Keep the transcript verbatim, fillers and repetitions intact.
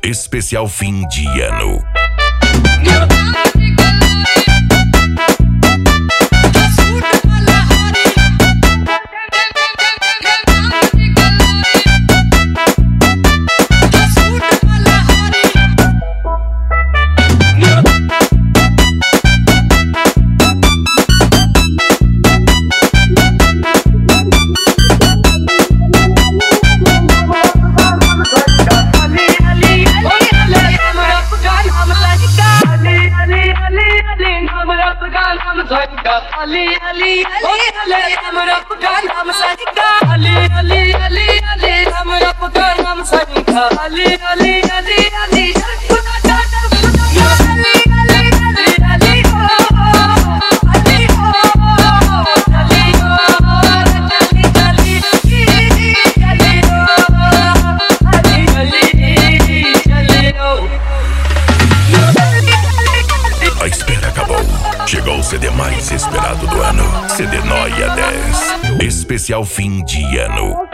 Especial fim de ano. Ali Ali Ali Ali हमरा पुकार नाम सजदा Ali Ali Ali Ali हमरा पुकार नाम सजदा Ali Ali Ali Ali खुदा चाचा खुदा Ali Ali Ali Ali हो Ali हो Ali हो Ali Ali Ali हो Ali Ali Ali हो. A espera acabou. Chegou o C D mais esperado do ano. C D Noia dez. Especial fim de ano.